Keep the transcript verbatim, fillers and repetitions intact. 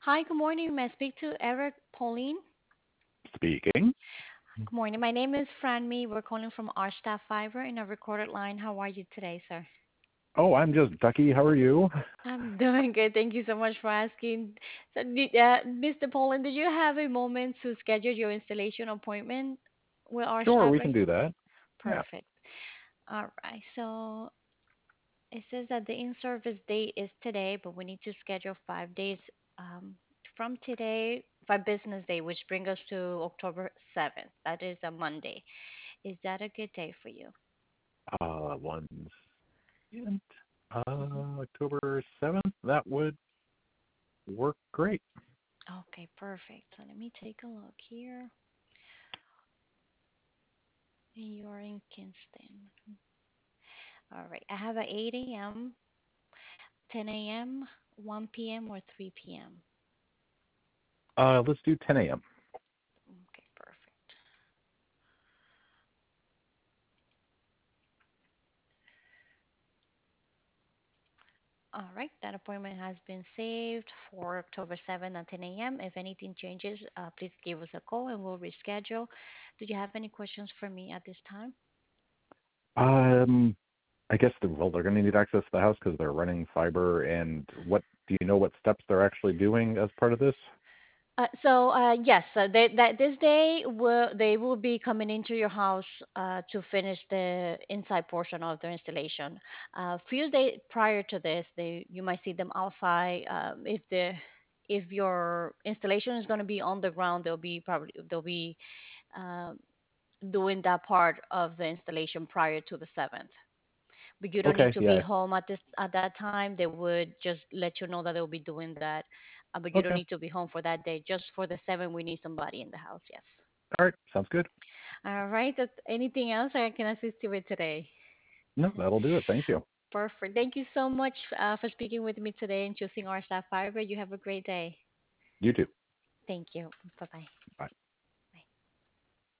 Hi, good morning. May I speak to Eric Pauline? Speaking. Good morning. My name is Franmy. We're calling from our staff Fiber in a recorded line. How are you today, sir? Oh, I'm just Ducky. How are you? I'm doing good. Thank you so much for asking. So, did- uh, mister Pauline, did you have a moment to schedule your installation appointment with our Sure, staff we right can do here? that. Yeah. Perfect. All right. So it says that the in-service date is today, but we need to schedule five days um, from today, five business day, which brings us to October seventh. That is a Monday. Is that a good day for you? Uh, one second. Hmm. Uh, October seventh. That would work great. Okay, perfect. So let me take a look here. You're in Kingston. All right. I have a eight a m, ten a m, one p m, or three p m. Uh, let's do ten a m. Okay, perfect. All right. That appointment has been saved for October seventh at ten a m. If anything changes, uh, please give us a call and we'll reschedule. Do you have any questions for me at this time? Um, I guess the, well, they're going to need access to the house because they're running fiber. And what do you know? What steps they're actually doing as part of this? Uh, so uh, yes, uh, they, that this day will they will be coming into your house uh, to finish the inside portion of the installation. A few days prior to this, they you might see them outside. Um, if the if your installation is going to be on the ground, they'll be probably they'll be um doing that part of the installation prior to the seventh. But you don't need Okay. to be Yeah. home at this at that time. They would just let you know that they'll be doing that, uh, but you don't Okay. need to be home for that day. Just for the seven, we need somebody in the house. Yes. All right. Sounds good. All right. That's, anything else I can assist you with today? No, that'll do it. Thank you. Perfect. Thank you so much uh, for speaking with me today and choosing our staff fiber. You have a great day. You too. Thank you. Bye bye.